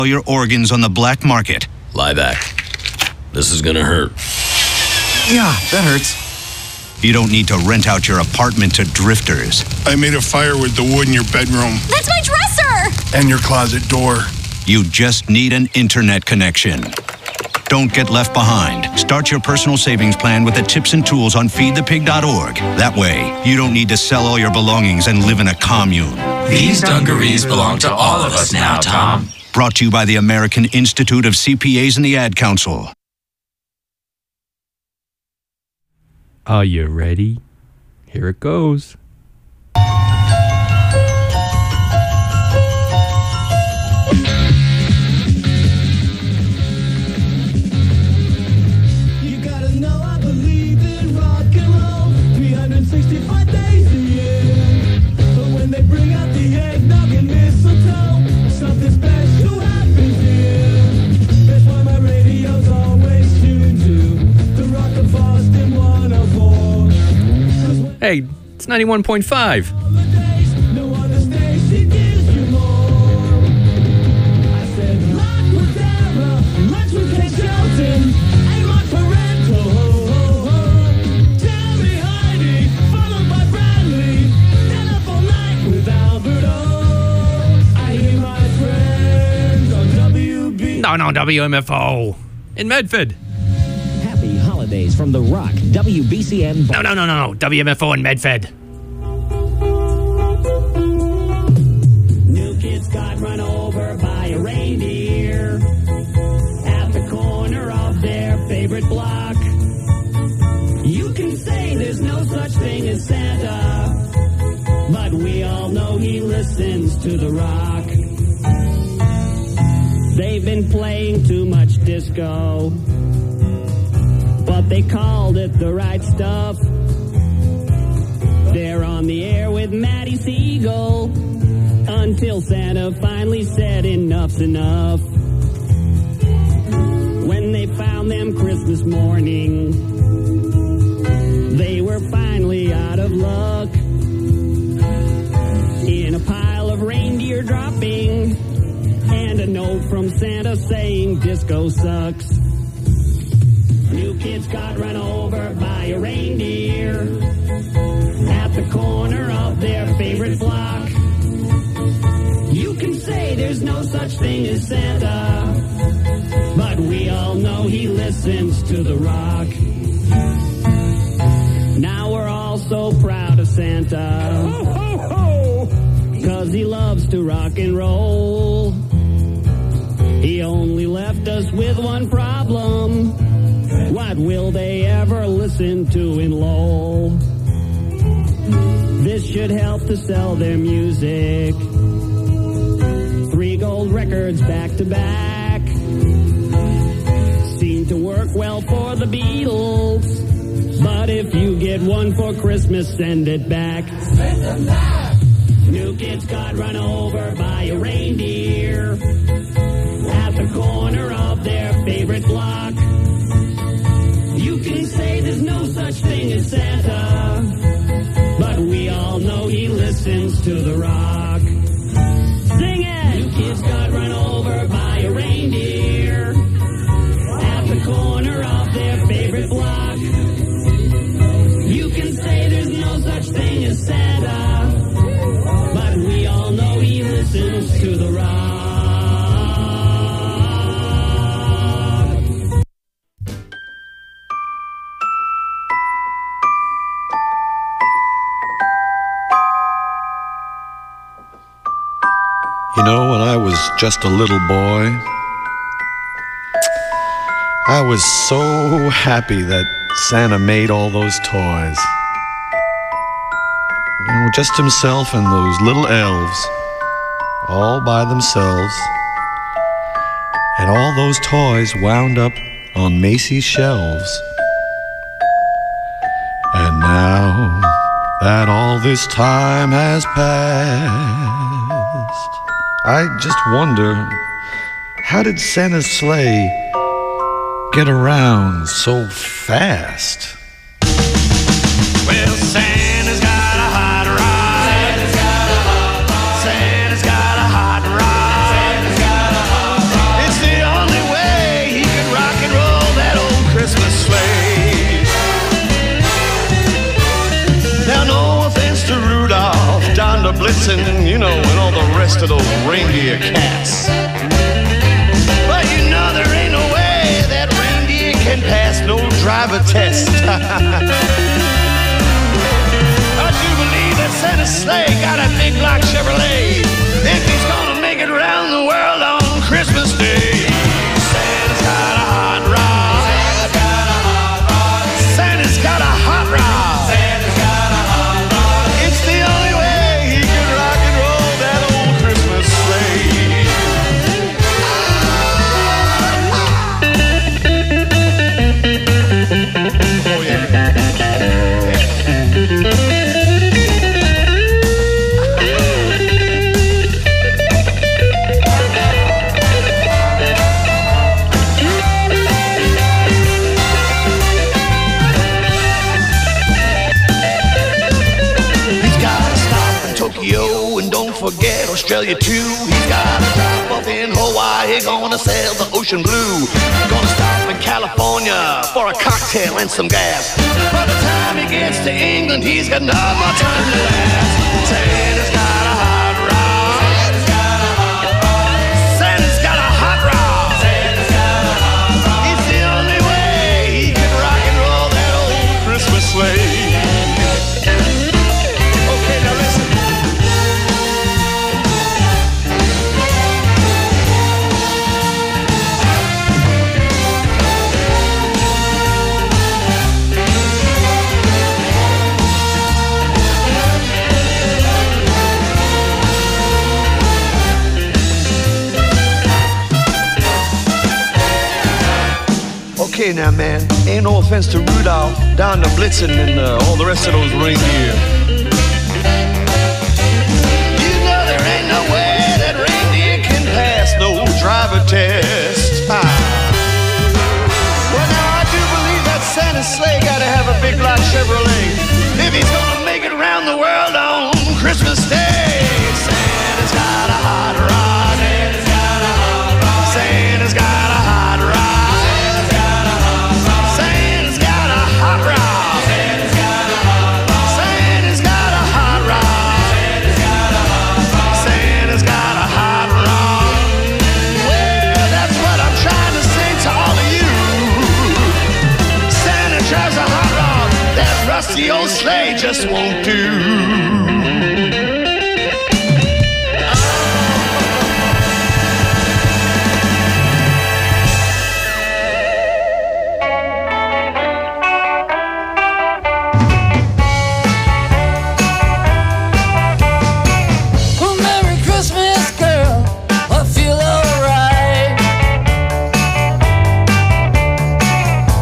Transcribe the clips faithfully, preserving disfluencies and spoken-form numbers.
your organs on the black market. Lie back. This is gonna hurt. Yeah, that hurts. You don't need to rent out your apartment to drifters. I made a fire with the wood in your bedroom. That's my dresser! And your closet door. You just need an internet connection. Don't get left behind. Start your personal savings plan with the tips and tools on feed the pig dot org. That way, you don't need to sell all your belongings and live in a commune. These dungarees belong to all of us now, Tom. Brought to you by the American Institute of C P As and the Ad Council. Are you ready? Here it goes. Hey, it's ninety-one point five. No, no, W M F O in Medford. Happy holidays from The Rock, W B C N. No, no, no, no, no, W M F O in Medford. New kids got run over by a reindeer at the corner of their favorite block. You can say there's no such thing as Santa, but we all know he listens to The Rock. They've been playing too much disco, but they called it the right stuff. They're on the air with Matty Siegel until Santa finally said enough's enough. When they found them Christmas morning, they were finally out of luck. In a pile of reindeer dropping and a note from Santa saying disco sucks. New kids got run over by a reindeer at the corner of their favorite block. You can say there's no such thing as Santa, but we all know he listens to The Rock. Now we're all so proud of Santa, ho, ho, ho, 'cause he loves to rock and roll. He only left us with one problem. What will they ever listen to in Lowell? This should help to sell their music. Three gold records back to back seem to work well for the Beatles. But if you get one for Christmas, send it back. Send them back. New kids got run over by a reindeer at the corner of their favorite block. You can say there's no such thing as Santa, but we all know he listens to The Rock. Sing it! New kids got run over by a reindeer at the corner of their favorite block. You can say there's no such thing as Santa, but we all know he listens to The Rock. You know, when I was just a little boy, I was so happy that Santa made all those toys. You know, just himself and those little elves, all by themselves. And all those toys wound up on Macy's shelves. And now that all this time has passed, I just wonder, how did Santa's sleigh get around so fast? Well, Santa's got a hot rod. Santa's got a hot rod. Santa's got a hot rod. Santa's got a hot rod. reindeer cats. But you know there ain't no way that reindeer can pass no driver test. I do believe that Santa's sleigh got a big block Chevrolet if he's gonna make it around the world on Christmas Day. Santa's got a hot rod. Santa's got a hot rod. Santa's got a hot rod. It's the only way he can rock and roll that old Christmas sleigh. Oh yeah. Tokyo, and don't forget Australia too. He's got a drop off in Hawaii, gonna sail the ocean blue. Gonna stop in California for a cocktail and some gas. By the time he gets to England, he's got no more time to last. Santa's got a hot rod. Santa's got a hot rod. Santa's got a hot rod. Santa's got a hot rod. It's the only way he can rock and roll that old Christmas sleigh. Okay, now listen. Okay now, man, ain't no offense to Rudolph, down to Blitzen and uh, all the rest of those reindeer. You know there ain't no way that reindeer can pass no driver test. Ah. Well, now I do believe that Santa's sleigh gotta have a big black Chevrolet if he's gonna make it around the world on Christmas Day. Santa's got a hot rod. Santa's got a hot rod. Santa's got a hot rod. The old sleigh just won't do.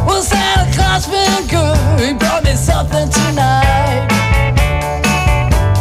Something tonight.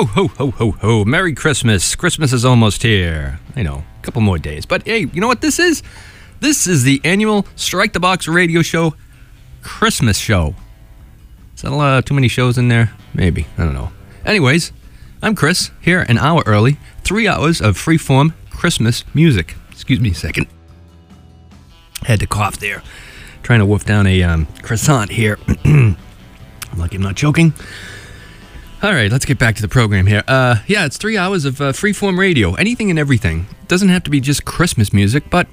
Ho, ho, ho, ho, ho. Merry Christmas. Christmas is almost here. I know, a couple more days. But hey, you know what this is? This is the annual Strike the Box radio show Christmas show. Is that a lot, too many shows in there? Maybe. I don't know. Anyways, I'm Chris, here an hour early. Three hours of free-form Christmas music. Excuse me a second. Had to cough there. Trying to wolf down a um, croissant here. I'm lucky I'm not choking. All right, let's get back to the program here. Uh, yeah, it's three hours of uh, free-form radio. Anything and everything. It doesn't have to be just Christmas music, but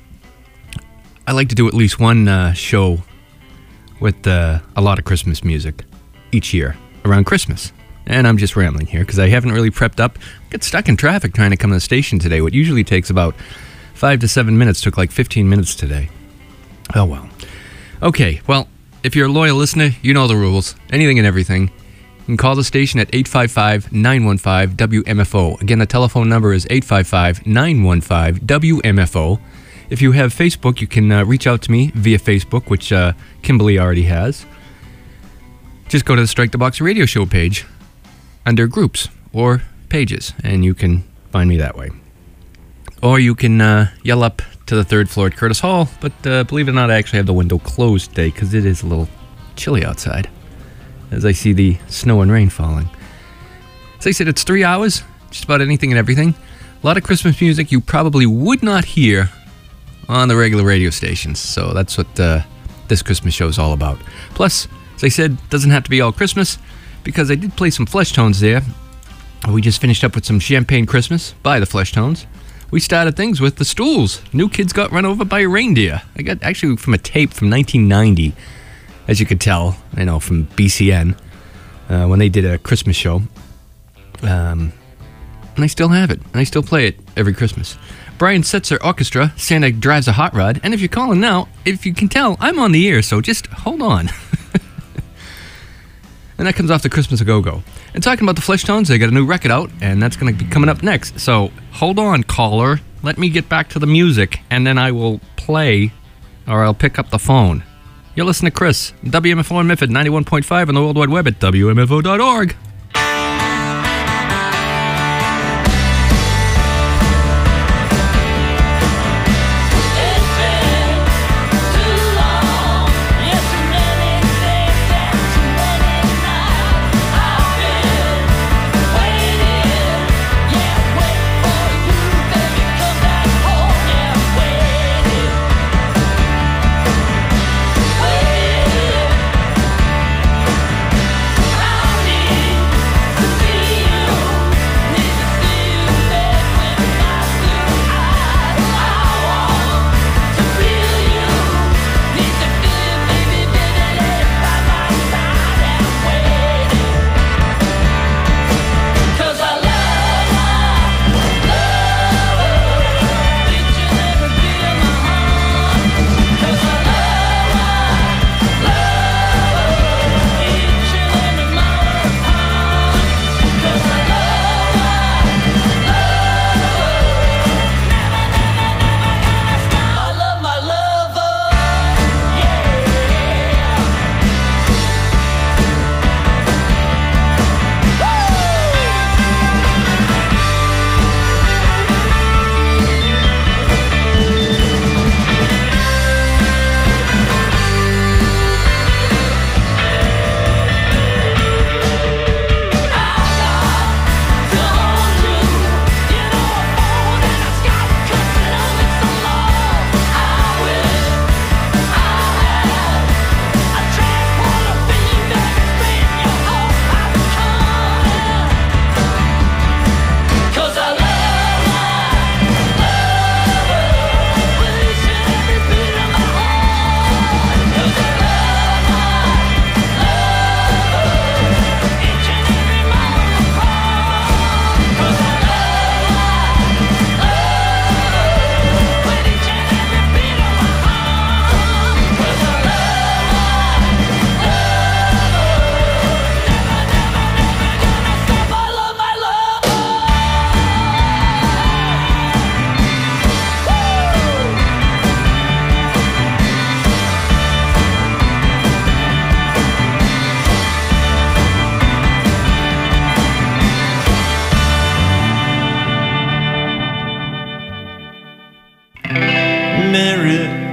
I like to do at least one uh, show with uh, a lot of Christmas music each year around Christmas. And I'm just rambling here because I haven't really prepped up. I got stuck in traffic trying to come to the station today. What usually takes about five to seven minutes took like fifteen minutes today. Oh, well. Okay, well, if you're a loyal listener, you know the rules. Anything and everything. You can call the station at eight five five, nine one five, W M F O. Again, the telephone number is eight five five, nine one five, W M F O. If you have Facebook, you can uh, reach out to me via Facebook, which uh, Kimberly already has. Just go to the Strike the Box radio show page under groups or pages, and you can find me that way. Or you can uh, yell up to the third floor at Curtis Hall, but uh, believe it or not, I actually have the window closed today because it is a little chilly outside as I see the snow and rain falling. As I said, it's three hours, just about anything and everything. A lot of Christmas music you probably would not hear on the regular radio stations, so that's what uh, this Christmas show is all about. Plus, as I said, it doesn't have to be all Christmas, because I did play some Flesh Tones there. We just finished up with some Champagne Christmas by the Flesh Tones. We started things with the Stools. New Kids Got Run Over by a Reindeer. I got actually from a tape from nineteen ninety, as you could tell, I know, from B C N, uh, when they did a Christmas show. Um, and I still have it, and I still play it every Christmas. Brian Setzer Orchestra, Santa Drives a Hot Rod, and if you're calling now, if you can tell, I'm on the air, so just hold on. And that comes off the Christmas A-Go-Go. And talking about the Flesh Tones, they got a new record out, and that's going to be coming up next. So hold on, caller. Let me get back to the music, and then I will play, or I'll pick up the phone. You're listening to Chris, W M F O in Mifford, ninety-one point five on the World Wide Web at W M F O dot org. Howdy.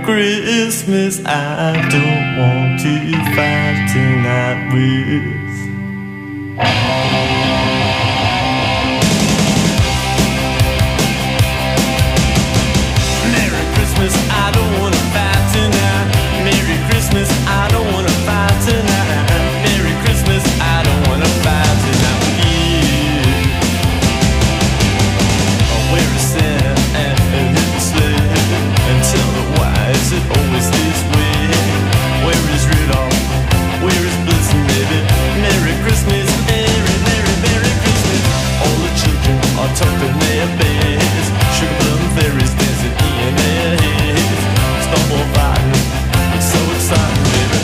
Christmas, I don't want to fight tonight with. Merry Christmas, I don't want to fight tonight. Merry Christmas, I don't want to fight tonight. Merry Christmas, I don't want to fight tonight with you. Where is Santa and his sled? And tell me why is it always this way? Where is Rudolph? Where is Blitzen, baby? Merry Christmas, Merry, Merry, Merry Christmas. All the children are tucked in their beds. Sugar plum fairies dancing in their heads. Stumble fighting, it's so exciting, baby.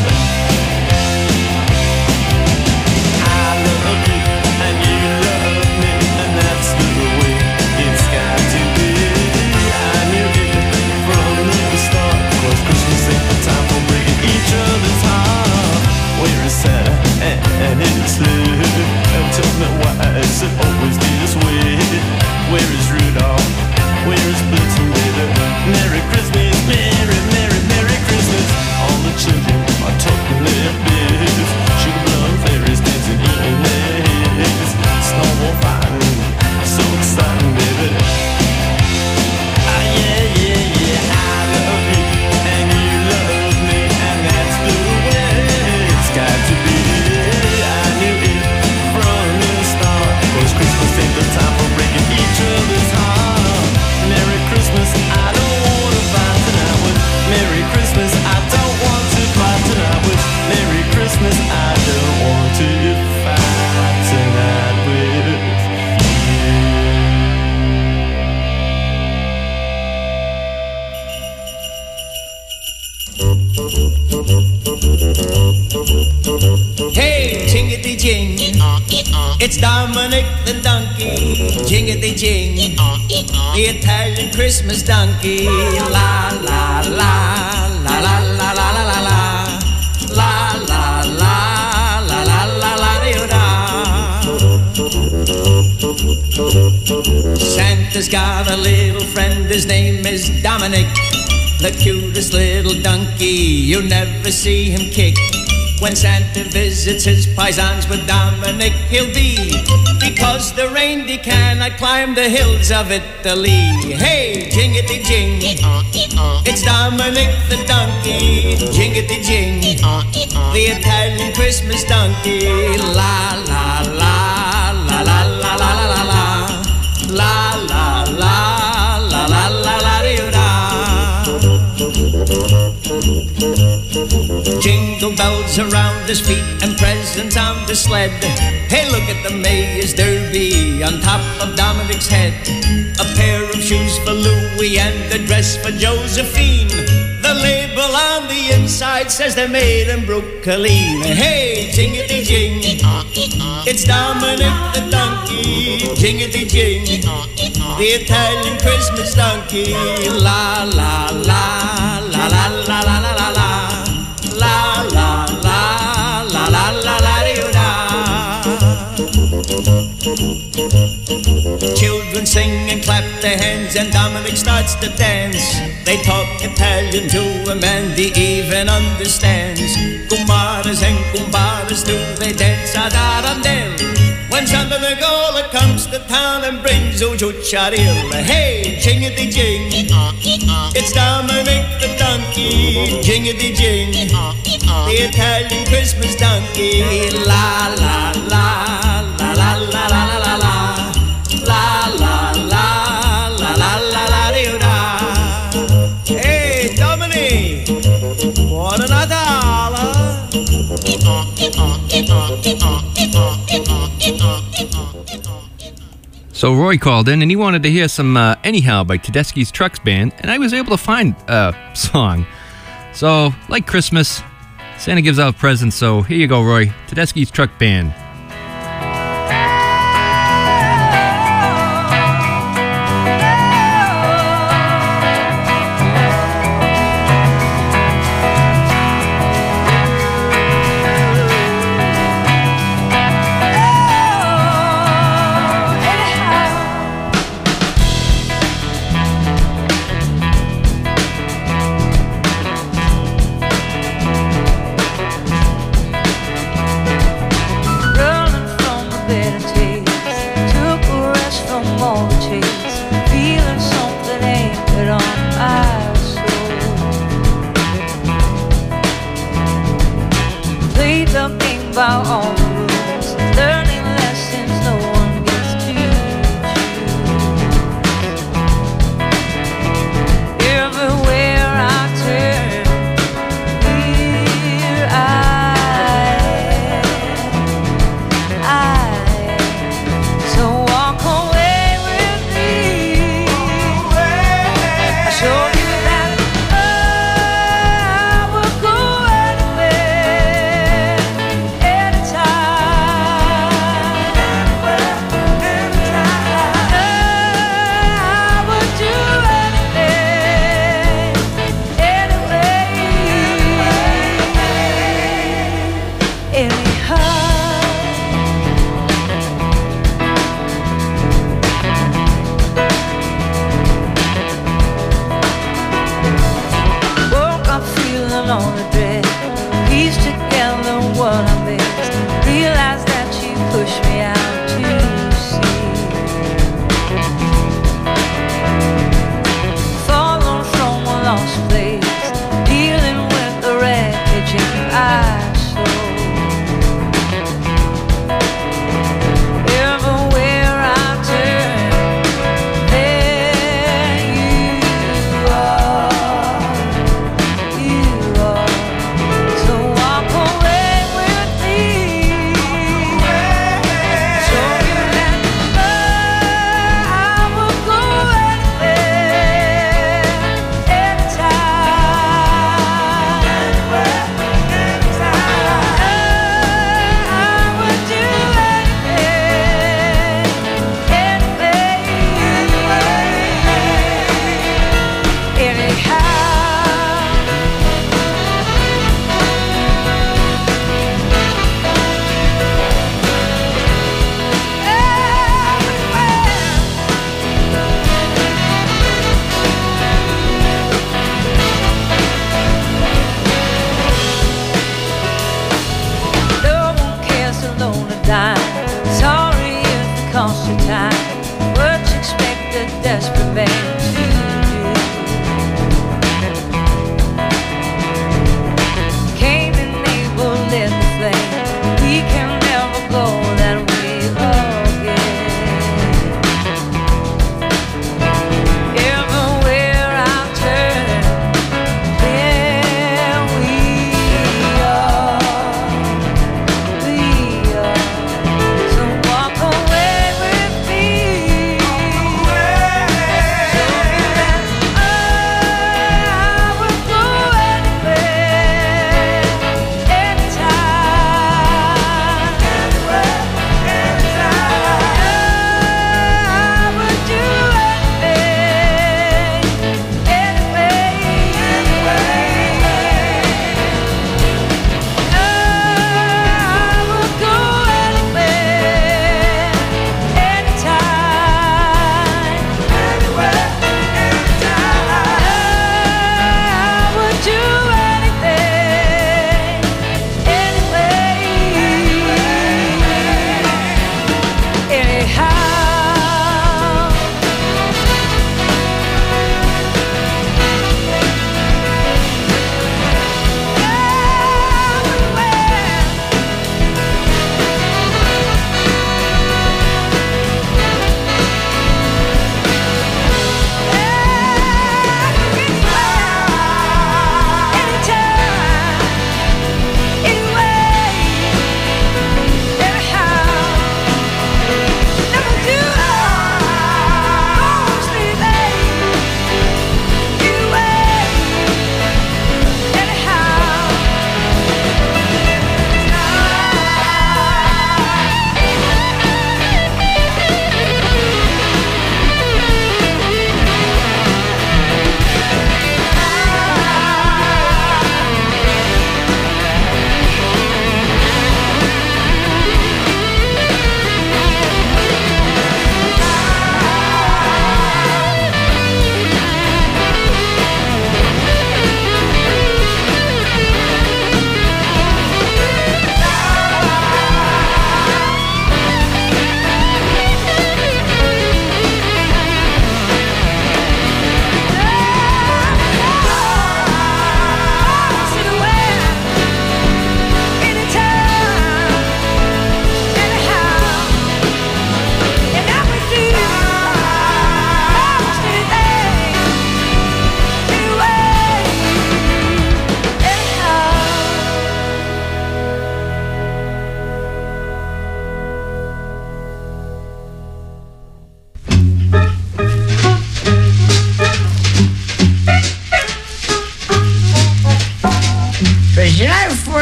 I love you and you love me, and that's the way it's got to be. I knew it from the start, 'cause Christmas ain't the time for breaking each other's heart. Where is Santa and his sled? And tell me why is it always this way? Where is Rudolph? Where is Blitzen, baby? Merry Christmas, Merry, Merry, Merry Christmas. All the children are tucking their beds. Sugar plum fairies dancing in their heads. Snowball fighting, so exciting, baby. Ah, yeah, yeah, yeah, I love you and you love me, and that's the way it's got to be. I knew it from the start, 'cause Christmas ain't the time for breaking each other's heart. Merry Christmas, I don't want to fight tonight with. Merry Christmas, I don't want to fight tonight with. Merry Christmas, I don't want to fight tonight with you. Hey, jingity jing, it's Dominic the donkey. Jingity jing, the Italian Christmas donkey. La la la la la la la la la la la la la la la la la da. Santa's got a little friend, his name is Dominic, the cutest little donkey. You never see him kick. When Santa visits his paisans with Dominic, he'll be, because the reindeer cannot climb the hills of Italy. Hey, jingity jing, it's Dominic the donkey. Jingity jing, the Italian Christmas donkey. La la la la la la la la la la la la la la la la la da. Jingle bells around his feet and presents on the sled. Hey, look at the Mayor's Derby on top of Dominic's head. A pair of shoes for Louis and a dress for Josephine. The label on the inside says they're made in Brooklyn. Hey, jingity jing, it's Dominic the donkey. Jingity jing, the Italian Christmas donkey. La la la la la la la la la la. La la la la la la la da. Children sing and clap their hands, and Dominic starts to dance. They talk Italian to him, and he even understands. Kumbaras and kumbaras do they dance ad Arundel. When Santa Nicola comes to town and brings Ujucharil. Hey, jingity jing, it's Dominic the donkey. Jingity jing, the Italian Christmas donkey. La la la la la la la la la la la la la la la la da. Hey, Dominic, what another holla. So Roy called in and he wanted to hear some uh, Anyhow by Tedeschi's Trucks Band, and I was able to find a song. So, like Christmas, Santa gives out presents, so here you go, Roy. Tedeschi's Truck Band. about all the rules, learning lessons no one gets to. Everywhere I turn, here I am. So walk away with me. I show you that I will go anywhere, anytime.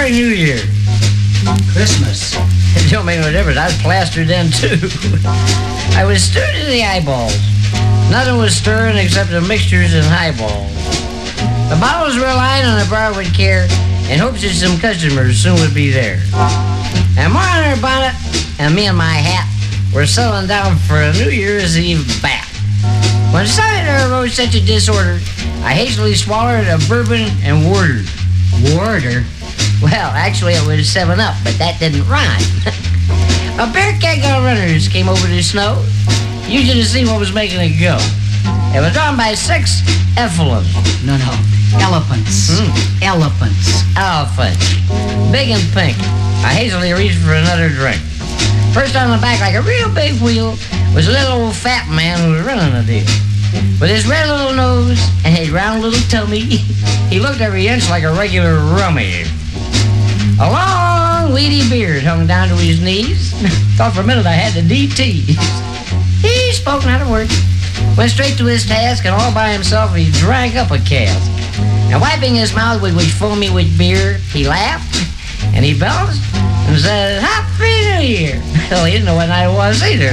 Happy New Year. Christmas. It don't make no difference. I was plastered then, too. I was stirred to the eyeballs. Nothing was stirring except the mixtures and highballs. The bottles were lying on the bar with care in hopes that some customers soon would be there. And more on her bonnet and me and my hat were settling down for a New Year's Eve bat. When suddenly there arose such a disorder, I hastily swallowed a bourbon and warder. Warder? Well, actually it was seven up, but that didn't rhyme. A bear keg on runners came over the snow. You should have seen what was making it go. It was drawn by six ephelons. No, no. Elephants. Mm. Elephants. Elephants. Big and pink. I hastily reached for another drink. First on the back, like a real big wheel, was a little old fat man who was running the deal. With his red little nose and his round little tummy, he looked every inch like a regular rummy. A long, weedy beard hung down to his knees. Thought for a minute I had the D T. He spoke not a word. Went straight to his task, and all by himself he drank up a cask. And wiping his mouth, which was foamy with beer, he laughed, and he bellowed, and said, Happy New Year! Well, he didn't know what night it was either.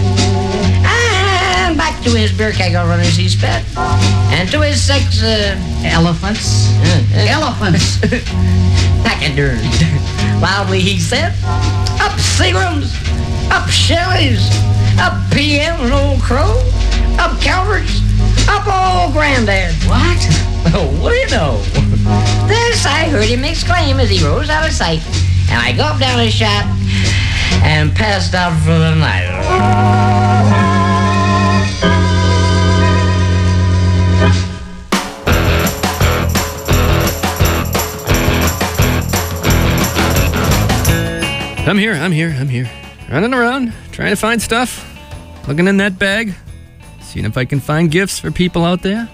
And back to his beer keg on runners he sped, and to his six, uh... Elephants? Uh, uh, elephants! Pack a dirt. Loudly he said, Up Seagrams! Up Shelley's! Up P M and Old Crow! Up Calvert's! Up old Granddad! What? Oh, what do you know? This I heard him exclaim as he rose out of sight, and I gulped down a shot and passed out for the night. I'm here, I'm here, I'm here. Running around, trying to find stuff. Looking in that bag. Seeing if I can find gifts for people out there.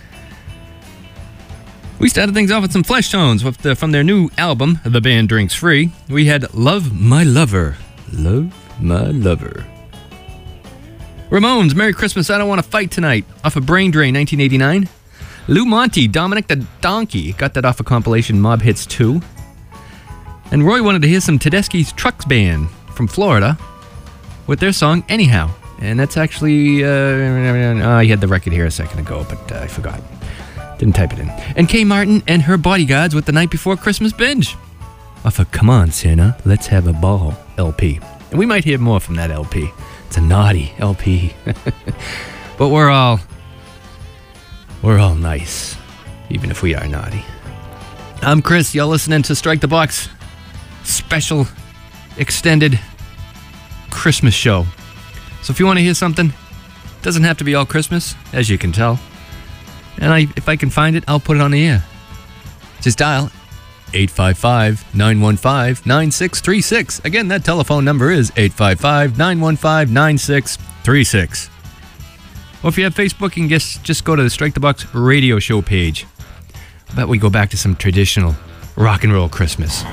We started things off with some Flesh Tones with the, from their new album, The Band Drinks Free. We had Love My Lover. Love My Lover. Ramones, Merry Christmas, I Don't Want to Fight Tonight, off of Brain Drain, nineteen eighty-nine. Lou Monte, Dominic the Donkey, got that off a compilation, Mob Hits two. And Roy wanted to hear some Tedeschi's Trucks Band from Florida with their song Anyhow. And that's actually, uh, oh, I had the record here a second ago, but uh, I forgot. Didn't type it in. And Kay Martin and her bodyguards with the Night Before Christmas Binge. Off of Come On Santa, Let's Have a Ball L P. And we might hear more from that L P. It's a naughty L P. But we're all, we're all nice, even if we are naughty. I'm Chris, y'all listening to Strike the Box special extended Christmas show. So if you want to hear something, it doesn't have to be all Christmas, as you can tell. And I, if I can find it, I'll put it on the air. Just dial eight five five, nine one five, nine six three six. Again, that telephone number is eight five five, nine one five, nine six three six. Or if you have Facebook, you can just, just go to the Strike the Box radio show page. I bet we go back to some traditional rock and roll Christmas.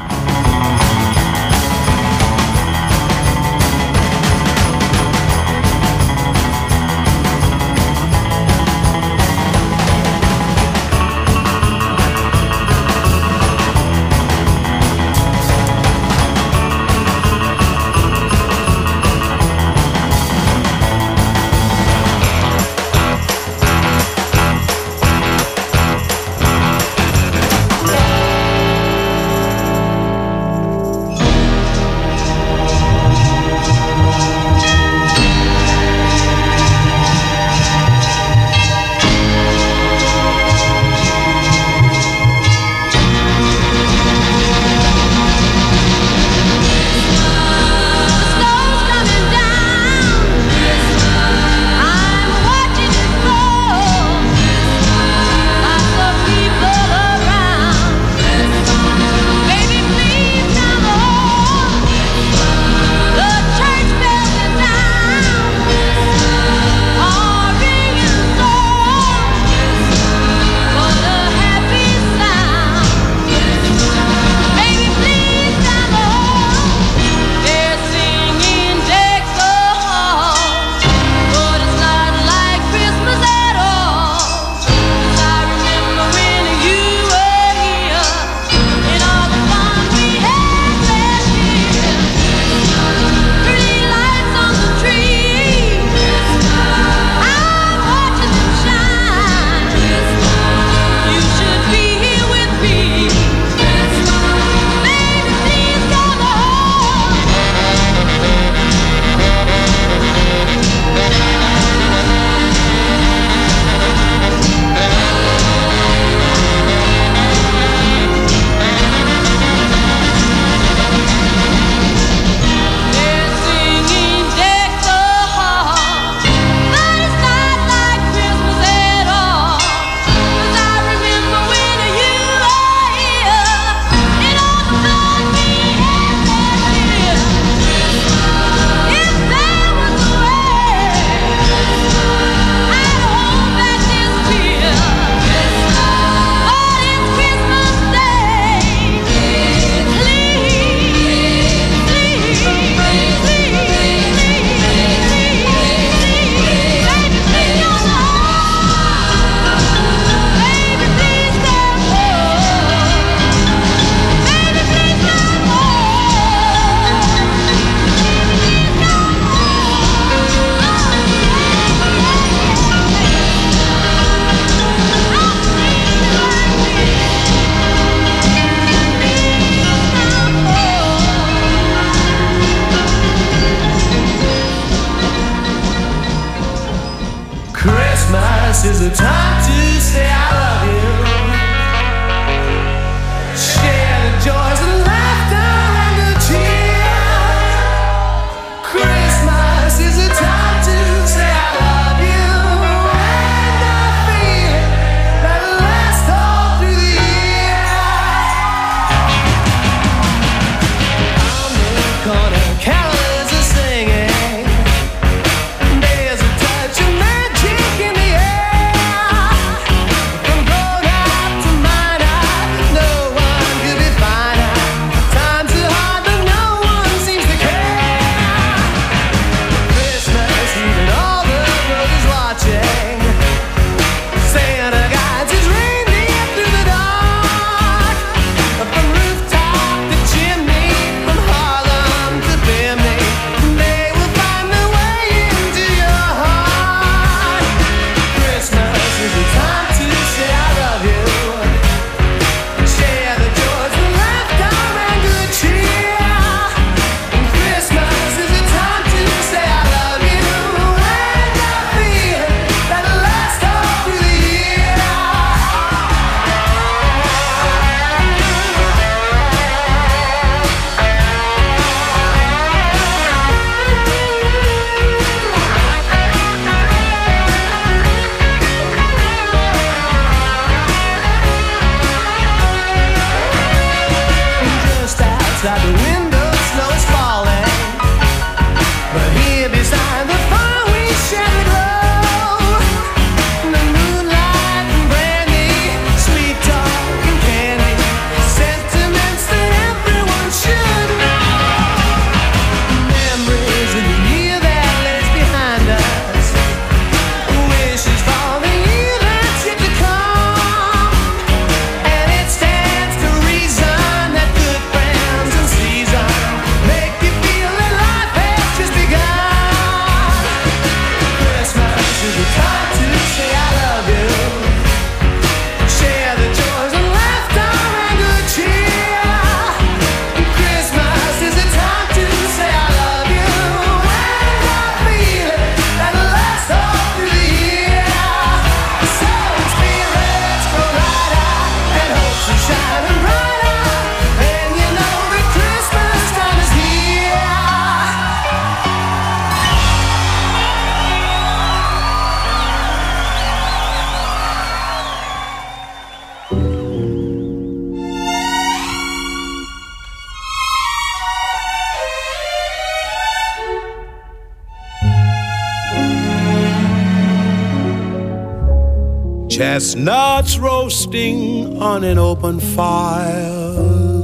Chestnuts roasting on an open fire,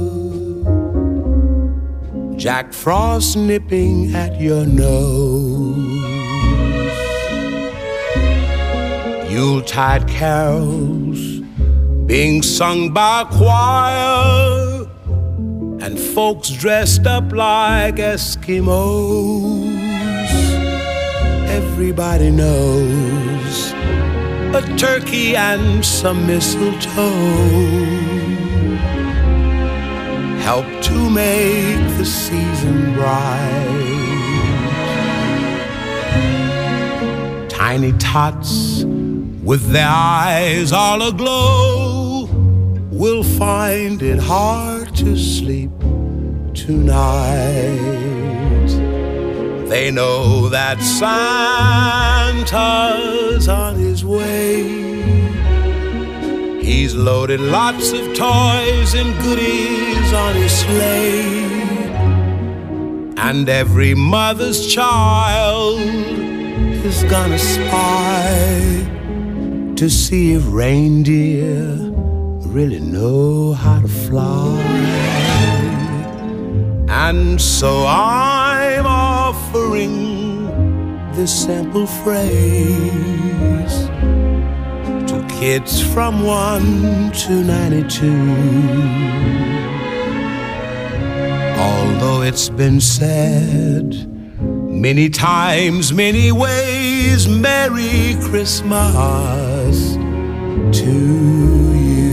Jack Frost nipping at your nose, Yuletide carols being sung by a choir, and folks dressed up like Eskimos. Everybody knows a turkey and some mistletoe help to make the season bright. Tiny tots with their eyes all aglow will find it hard to sleep tonight. They know that Santa's on his way. He's loaded lots of toys and goodies on his sleigh, and every mother's child is gonna spy to see if reindeer really know how to fly. And so I'm offering this simple phrase to kids from one to ninety-two. Although it's been said many times, many ways, Merry Christmas to you.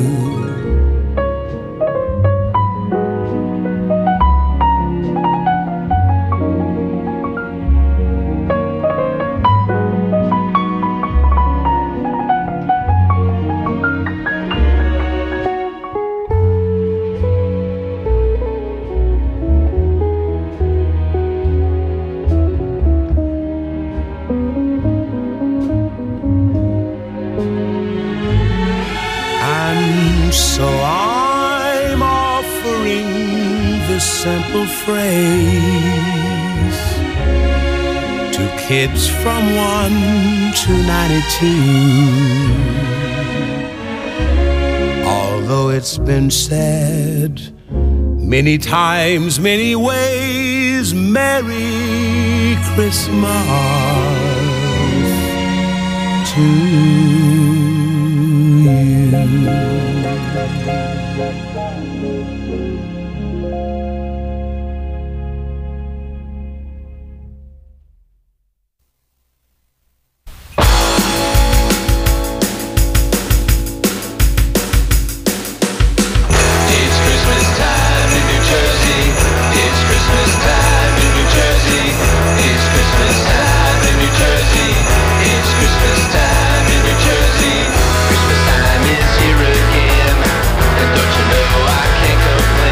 So I'm offering this simple phrase to kids from one to ninety-two. Although it's been said many times, many ways, Merry Christmas to you. Christmas time is here again, and don't you know I can't complain.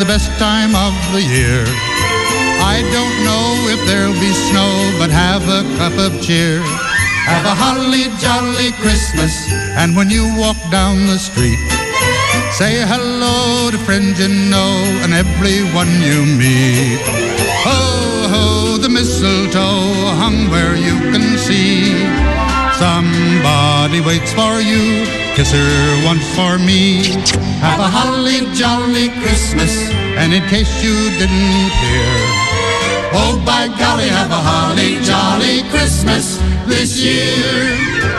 the best time of the year. I don't know if there'll be snow, but have a cup of cheer. Have a holly jolly Christmas, and when you walk down the street, say hello to friends you know and everyone you meet. Ho, ho, the mistletoe hung where you can see. Somebody waits for you, kiss her once for me. Have a holly jolly Christmas, and in case you didn't hear, oh by golly, have a holly jolly Christmas this year.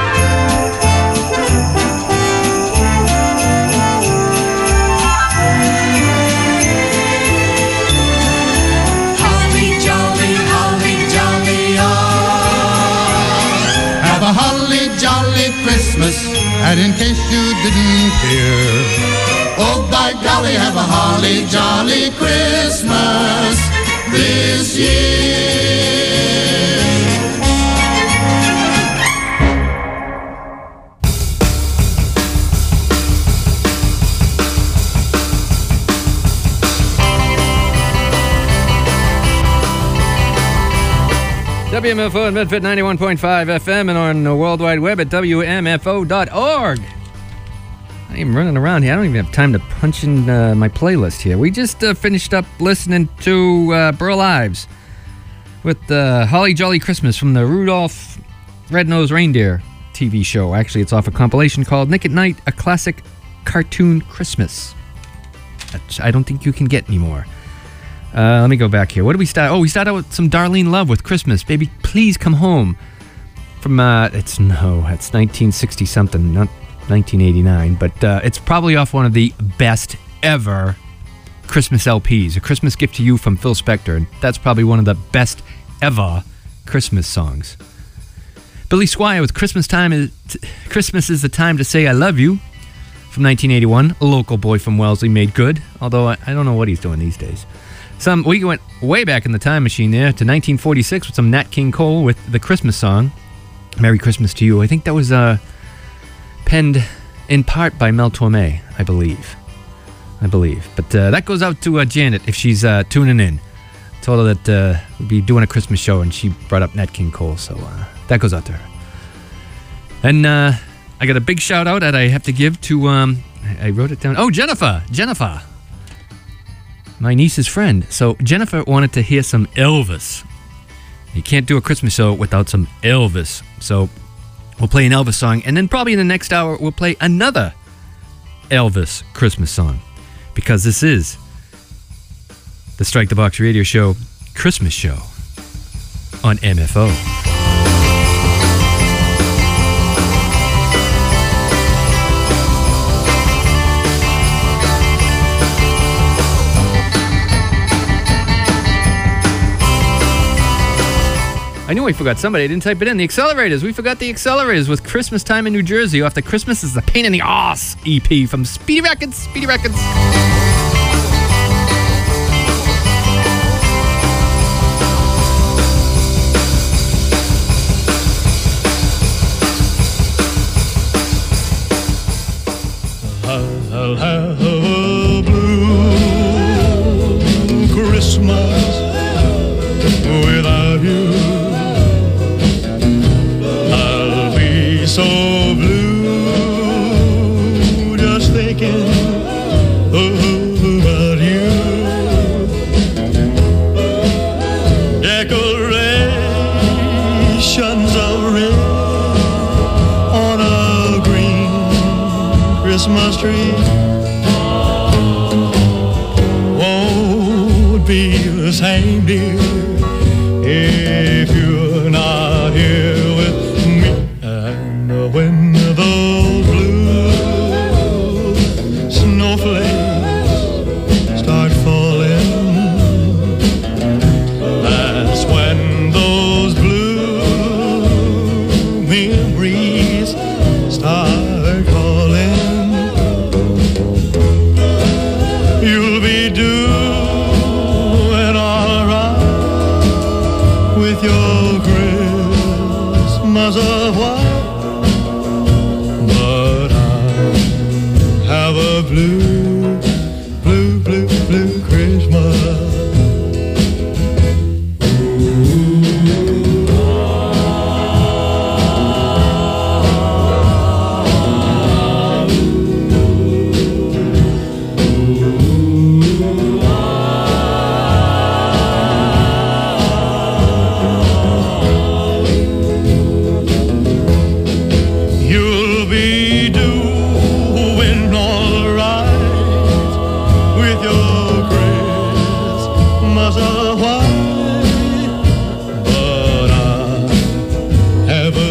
Holly jolly, holly jolly, oh. Have a holly jolly Christmas, and in case you didn't hear, oh by golly, have a holly jolly Christmas this year. W M F O at Medford ninety-one point five F M and on the World Wide Web at W M F O dot org. I'm running around here. I don't even have time to punch in uh, my playlist here. We just uh, finished up listening to uh, Burl Ives with uh, Holly Jolly Christmas from the Rudolph Red-Nosed Reindeer T V show. Actually, it's off a compilation called Nick at Night, A Classic Cartoon Christmas. Which I don't think you can get anymore. Uh, let me go back here. What did we start? Oh, we started out with some Darlene Love with Christmas. Baby, please come home. From, uh, it's, no, it's nineteen sixty something, not nineteen eighty-nine, but uh, it's probably off one of the best ever Christmas L Ps. A Christmas Gift to You from Phil Spector. And that's probably one of the best ever Christmas songs. Billy Squier with Christmas Time is Christmas is the Time to Say I Love You from nineteen eighty-one. A local boy from Wellesley made good, although I, I don't know what he's doing these days. Some we went way back in the time machine there to nineteen forty-six with some Nat King Cole with the Christmas song, Merry Christmas to You. I think that was uh, penned in part by Mel Torme, I believe. I believe. But uh, that goes out to uh, Janet if she's uh, tuning in. Told her that uh, we'd be doing a Christmas show and she brought up Nat King Cole, so uh, that goes out to her. And uh, I got a big shout out that I have to give to, um, I wrote it down. Oh, Jennifer! Jennifer! My niece's friend. So Jennifer wanted to hear some Elvis. You can't do a Christmas show without some Elvis. So we'll play an Elvis song, and then probably in the next hour we'll play another Elvis Christmas song. Because this is the Strike the Box Radio Show Christmas Show on M F O. I knew I forgot somebody. I didn't type it in. The Accelerators. We forgot the Accelerators with Christmas Time in New Jersey off the Christmas is the Pain in the Ass E P from Speedy Records. Speedy Records. I'll have a blue Christmas without you. So blue, just thinking about you. Decorations of red on a green Christmas tree won't be the same, dear, if you're not here with me. When those blue snowflakes start falling, that's when those blue memories start calling. You'll be doing all right with your Christmas of white. Blue, blue, blue, blue Christmas.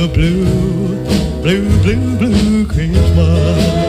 a blue, blue, blue, blue Christmas.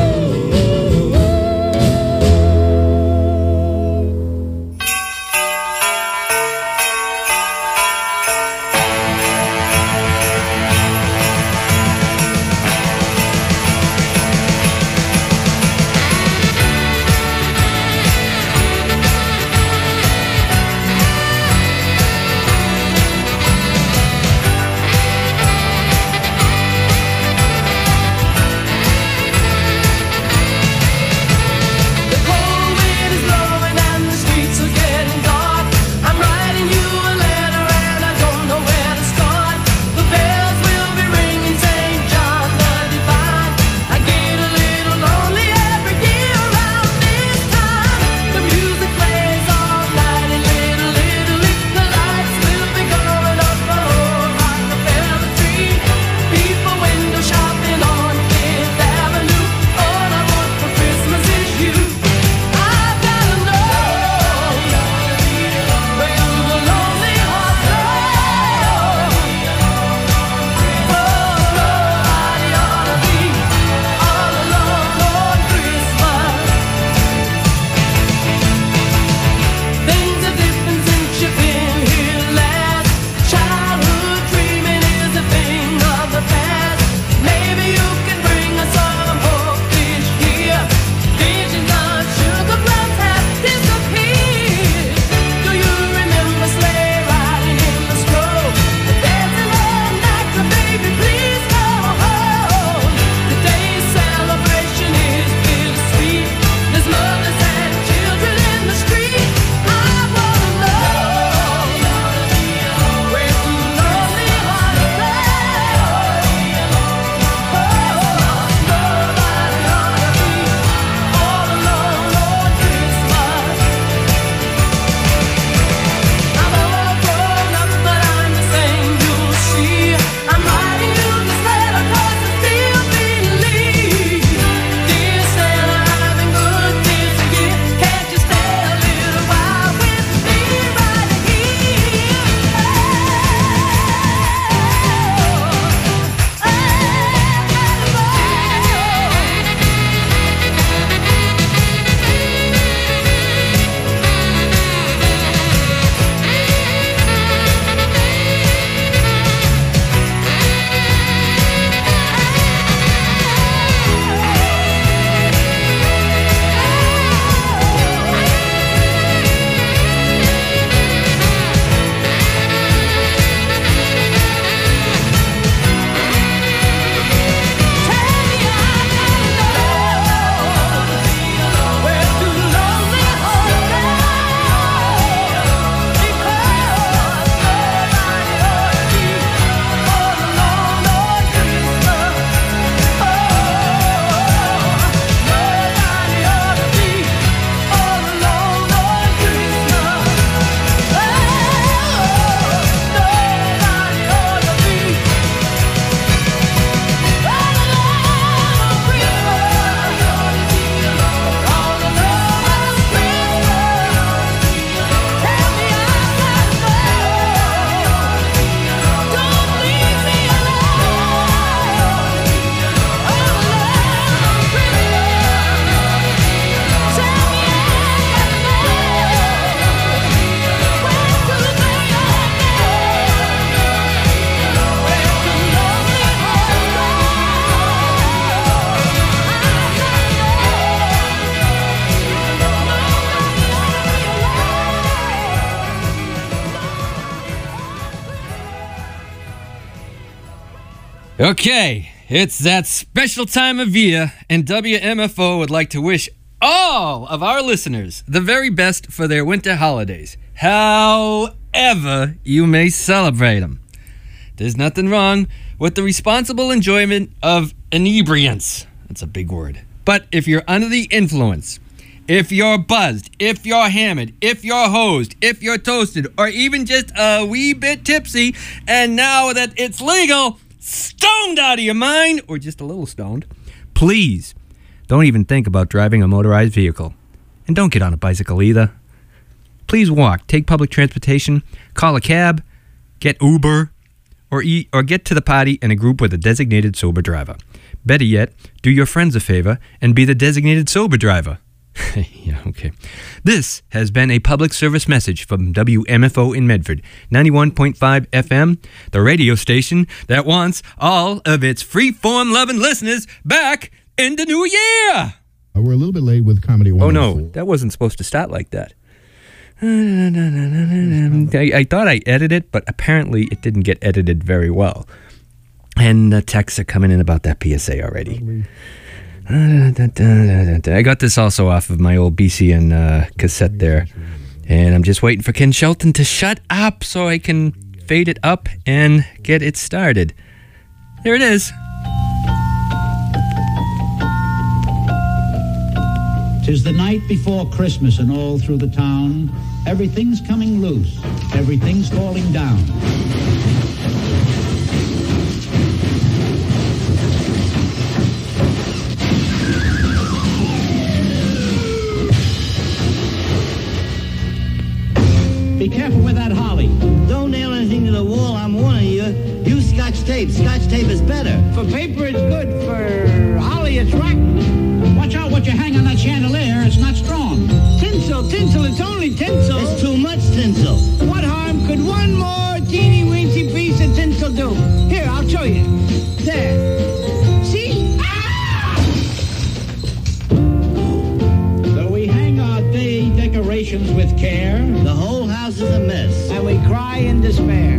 Okay, it's that special time of year, and W M F O would like to wish all of our listeners the very best for their winter holidays, however you may celebrate them. There's nothing wrong with the responsible enjoyment of inebriance. That's a big word. But if you're under the influence, if you're buzzed, if you're hammered, if you're hosed, if you're toasted, or even just a wee bit tipsy, and now that it's legal, stoned out of your mind, or just a little stoned, please don't even think about driving a motorized vehicle. And don't get on a bicycle either. Please walk, take public transportation, call a cab, get Uber, or eat or get to the party in a group with a designated sober driver. Better yet, do your friends a favor and be the designated sober driver. Yeah, okay. This has been a public service message from W M F O in Medford, ninety-one point five F M, the radio station that wants all of its free-form loving listeners back in the new year. Uh, we're a little bit late with Comedy Oh, no, that wasn't supposed to start like that. I, I thought I edited it, but apparently it didn't get edited very well. And the texts are coming in about that P S A already. I got this also off of my old B C N uh, cassette there. And I'm just waiting for Ken Shelton to shut up so I can fade it up and get it started. There it is. 'Tis the night before Christmas, and all through the town, everything's coming loose, everything's falling down. Be careful with that holly. Don't nail anything to the wall, I'm warning you. Use Scotch tape. Scotch tape is better. For paper, it's good. For holly, it's rotten. Watch out what you hang on that chandelier. It's not strong. Tinsel, tinsel, it's only tinsel. It's too much tinsel. What harm could one more teeny-weensy piece of tinsel do? Here, I'll show you. There. See? Ah! Though we hang our day decorations with care, the whole house is a mess. And we cry in despair.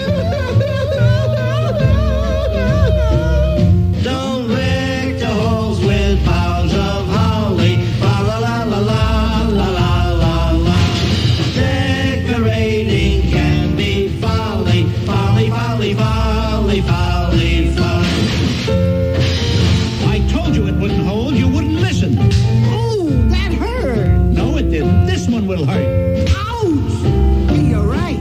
Don't wreck the halls with boughs of holly. La la la la la la la la la. Decorating can be folly, folly, folly, folly, folly, folly. I told you it wouldn't hold. You wouldn't listen. Oh, that hurt. No, it didn't. This one will hurt. Ouch! Hey, you're right.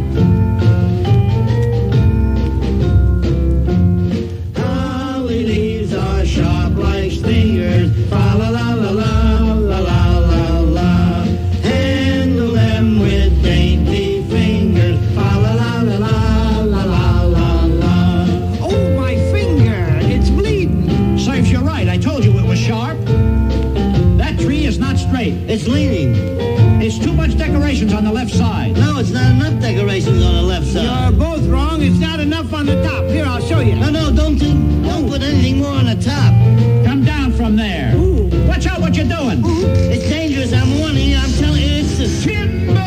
Holly leaves are sharp like stingers. Fa la la la la la la la la. Handle them with dainty fingers. Fa la la la la la la la la. Oh, my finger. It's bleeding. Serves you right. I told you it was sharp. That tree is not straight. It's leaning. It's too much decorations on the left side. No, it's not enough decorations on the left side. You're both wrong. It's not enough on the top. Here, I'll show you. No, no, don't don't put anything more on the top. Come down from there. Ooh. Watch out what you're doing. Ooh. It's dangerous. I'm warning you. I'm telling you, it's the timber.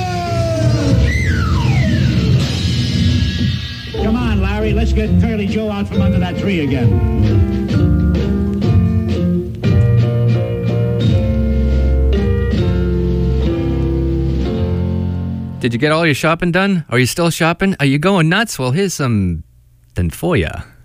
Come on, Larry. Let's get Curly Joe out from under that tree again. Did you get all your shopping done? Are you still shopping? Are you going nuts? Well, here's something for you.